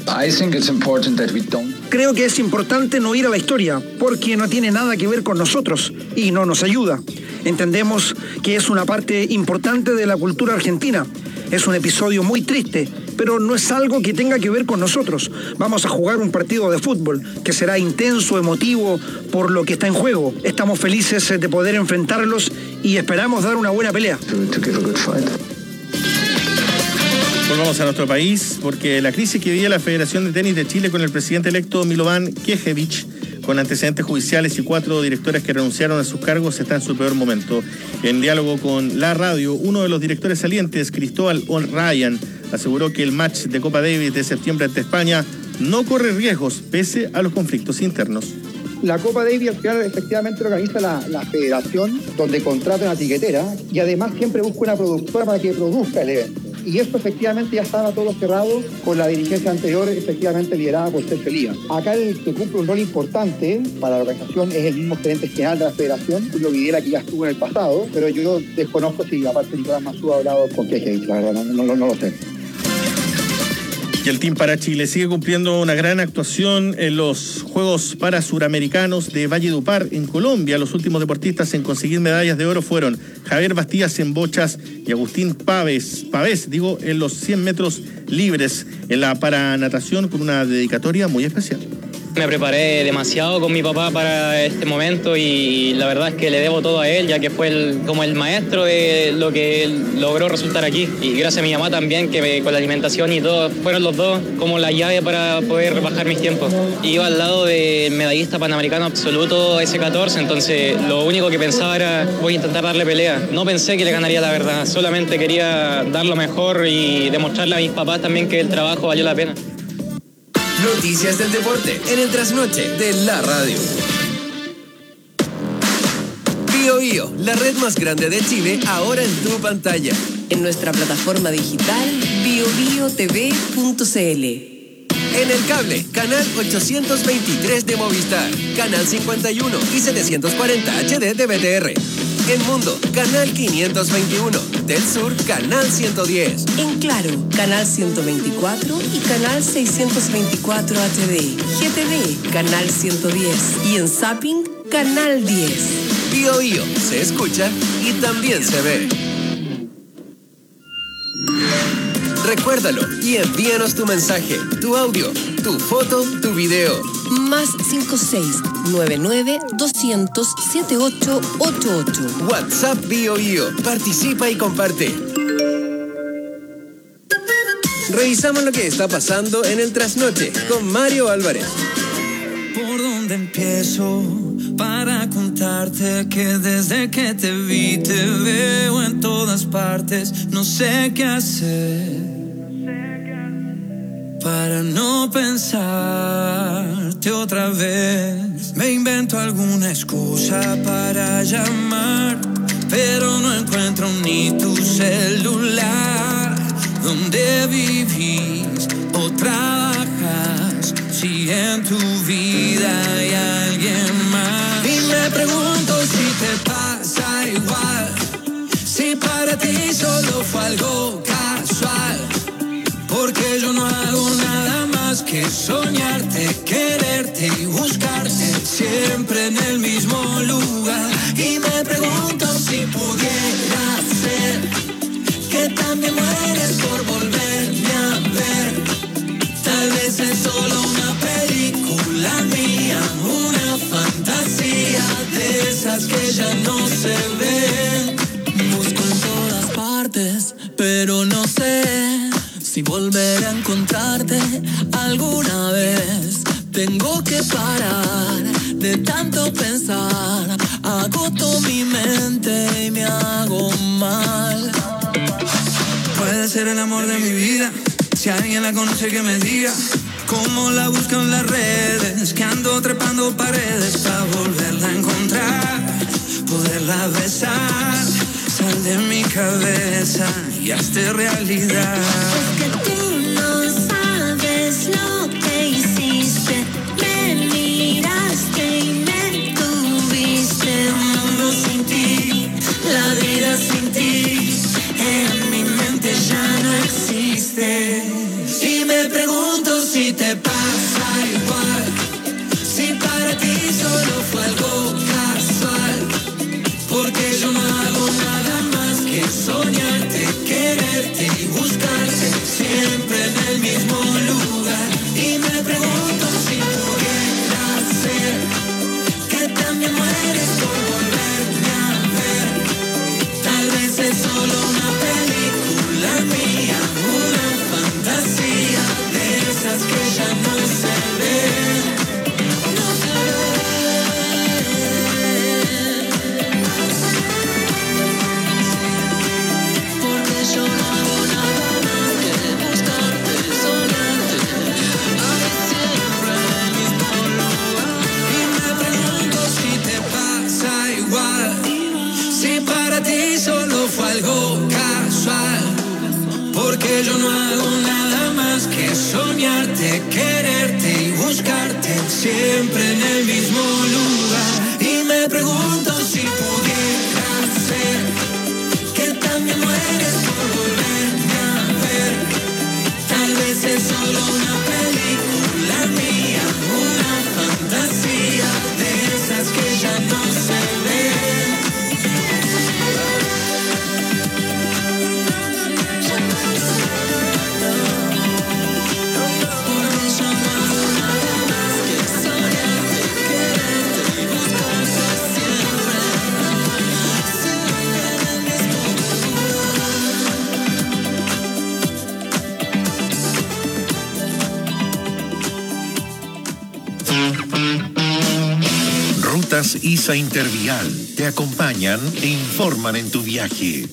Creo que es importante no ir a la historia, porque no tiene nada que ver con nosotros y no nos ayuda. Entendemos que es una parte importante de la cultura argentina. Es un episodio muy triste, pero no es algo que tenga que ver con nosotros. Vamos a jugar un partido de fútbol que será intenso, emotivo, por lo que está en juego. Estamos felices de poder enfrentarlos y esperamos dar una buena pelea. Volvamos a nuestro país, porque la crisis que vivía la Federación de Tenis de Chile con el presidente electo Milovan Knežević, con antecedentes judiciales y 4 directores que renunciaron a sus cargos, está en su peor momento. En diálogo con la radio, uno de los directores salientes, Cristóbal O'Ryan, aseguró que el match de Copa Davis de septiembre ante España no corre riesgos pese a los conflictos internos. La Copa Davis al final efectivamente lo organiza la federación, donde contrata una tiquetera y además siempre busca una productora para que produzca el evento. Y esto efectivamente ya estaba todo cerrado con la dirigencia anterior, efectivamente liderada por Sergio Lía. Acá el que cumple un rol importante para la organización es el mismo gerente general de la federación, Julio Videla, que ya estuvo en el pasado, pero yo desconozco si aparte Nicolás Mazú ha hablado con Knežević, la verdad, no lo sé. Y el Team para Chile sigue cumpliendo una gran actuación en los Juegos Parasuramericanos de Valledupar en Colombia. Los últimos deportistas en conseguir medallas de oro fueron Javier Bastías en bochas y Agustín Pavés en los 100 metros libres en la paranatación, con una dedicatoria muy especial. Me preparé demasiado con mi papá para este momento y la verdad es que le debo todo a él, ya que fue como el maestro de lo que él logró resultar aquí. Y gracias a mi mamá también, que con la alimentación y todo, fueron los dos como la llave para poder bajar mis tiempos. Iba al lado de medallista panamericano absoluto S14, entonces lo único que pensaba era voy a intentar darle pelea. No pensé que le ganaría, la verdad, solamente quería dar lo mejor y demostrarle a mis papás también que el trabajo valió la pena. Noticias del deporte en el trasnoche de la radio. Bio Bio, la red más grande de Chile, ahora en tu pantalla. En nuestra plataforma digital biobiotv.cl. En el cable, canal 823 de Movistar, canal 51 y 740 HD de BTR. En Mundo, canal 521. Del Sur, canal 110. En Claro, canal 124 y canal 624 HD. GTV, canal 110. Y en Zapping, canal 10. Bio Bio, se escucha y también se ve. Recuérdalo y envíanos tu mensaje, tu audio, tu foto, tu video. Más 5699-200-7888. WhatsApp Bio Bio. Participa y comparte. Revisamos lo que está pasando en el trasnoche con Mario Álvarez. ¿Por dónde empiezo para contarte que desde que te vi te veo en todas partes? No sé qué hacer para no pensarte otra vez. Me invento alguna excusa para llamar, pero no encuentro ni tu celular. ¿Dónde vivís o trabajas? Si en tu vida hay alguien más. Y me pregunto si te pasa igual, si para ti solo fue algo casual. Porque yo no hago nada más que soñarte, quererte y buscarte siempre en el mismo lugar. Y me pregunto si pudiera ser que también mueres por volverme a ver. Tal vez es solo una película mía, una fantasía de esas que ya no se ven. Busco en todas partes, pero no sé si volveré a encontrarte alguna vez. Tengo que parar de tanto pensar, agoto mi mente y me hago mal. Puede ser el amor de mi vida, si alguien la conoce que me diga cómo la busco en las redes, que ando trepando paredes para volverla a encontrar, poderla besar. Sal de mi cabeza y hazte realidad. Es que tú no sabes lo que hiciste, me miraste y me tuviste. Un mundo sin ti, la vida sin ti, en mi mente ya no existe. Y me pregunto si te pasa igual, si para ti solo fue algo casual. Porque yo no hago nada más que soñarte, quererte y buscarte siempre en el mismo lugar. Y me pregunto si pudiera ser que también mueres por volverme a ver. Tal vez es solo una película mía, una fantasía de esas que ya no se ven. No se ven. Porque yo no hago nada más que buscarte, soñarte, ahí siempre en el mismo lugar. Y me pregunto si te pasa igual, si para ti solo fue algo casual. Porque yo no hago nada más que soñarte, quererte y buscarte siempre en el mismo lugar. Y me pregunto si pudiera ser que también mueres por volverme a ver. Tal vez es solo una película mía, una fantasía de esas que ya no se ven. Rutas ISA Intervial te acompañan e informan en tu viaje.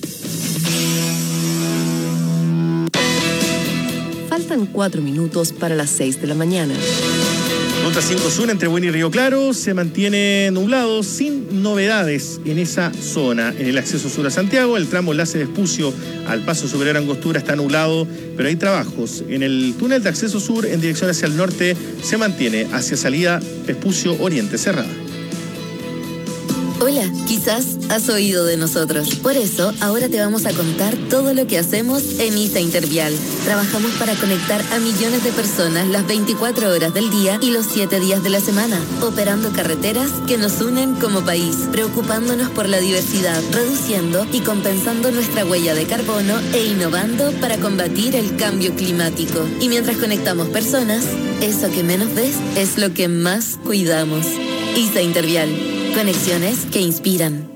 Faltan 4 minutos para las 6 de la mañana. Ruta 5 Sur entre Buen y Río Claro se mantiene nublado sin novedades en esa zona. En el acceso sur a Santiago, el tramo enlace Vespucio al paso Superior Angostura está nublado, pero hay trabajos. En el túnel de acceso sur en dirección hacia el norte se mantiene hacia salida Vespucio Oriente cerrada. Hola, quizás has oído de nosotros. Por eso, ahora te vamos a contar todo lo que hacemos en ISA Intervial. Trabajamos para conectar a millones de personas las 24 horas del día y los 7 días de la semana, operando carreteras que nos unen como país, preocupándonos por la diversidad, reduciendo y compensando nuestra huella de carbono e innovando para combatir el cambio climático. Y mientras conectamos personas, eso que menos ves es lo que más cuidamos. ISA Intervial. Conexiones que inspiran.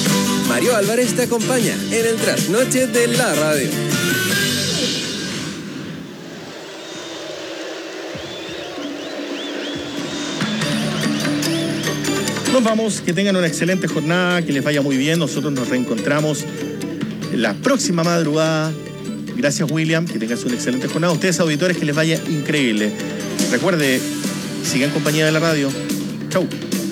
Mario Álvarez te acompaña en el trasnoche de la radio. Nos vamos, que tengan una excelente jornada, que les vaya muy bien. Nosotros nos reencontramos la próxima madrugada. Gracias, William, que tengas una excelente jornada. Ustedes, auditores, que les vaya increíble. Recuerde, sigan en compañía de la radio. Chau.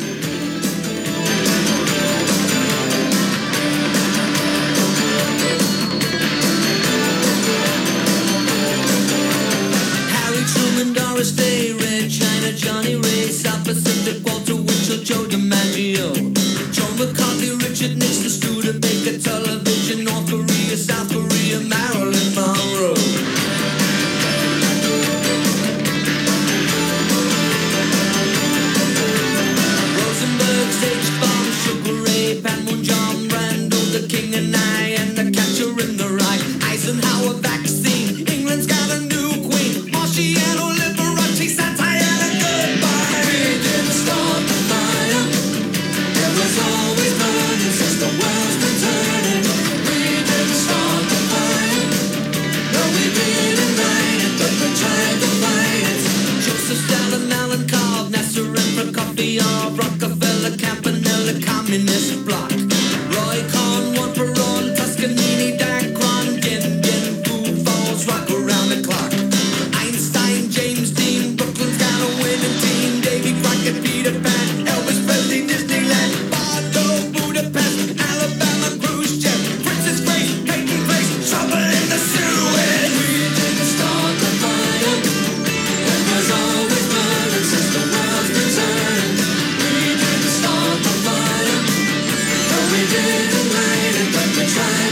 Doris Day, Red China, Johnny Ray, South Pacific, Walter Winchell, Joe DiMaggio, John McCarthy, Richard Nixon, Studebaker, Television, North Korea, South Korea, Marilyn Monroe. Rosenberg, H-Bomb, Sugar Ray, Panmunjom, Randall, the King and I, and the Catcher in the Rye, Eisenhower vaccine, England's got a new queen, Marciano, Liberace, Santana, goodbye. We didn't start the fire, it was always burning since the world's been turning. We didn't start the fire, no we didn't light it, but we tried to fight it. Joseph Stalin, Alan Cobb, Nasser and Prokofiev, Rockefeller, Campanella, Communist Bloc, Roy Cohn, Juan Perón, Toscanini, Dacron, Gin, Food Falls, rock around the clock. Einstein, James Dean, Brooklyn's got a winning team. Davy Crockett, Peter Pan, Elvis Presley, Disneyland, Bordeaux, Budapest, Alabama, Khrushchev, Princess Grace, Peyton Place, trouble in the Suez. We didn't start the fire, it was always burning since the world's been turning. We didn't start the fire, no we didn't light it, but we tried.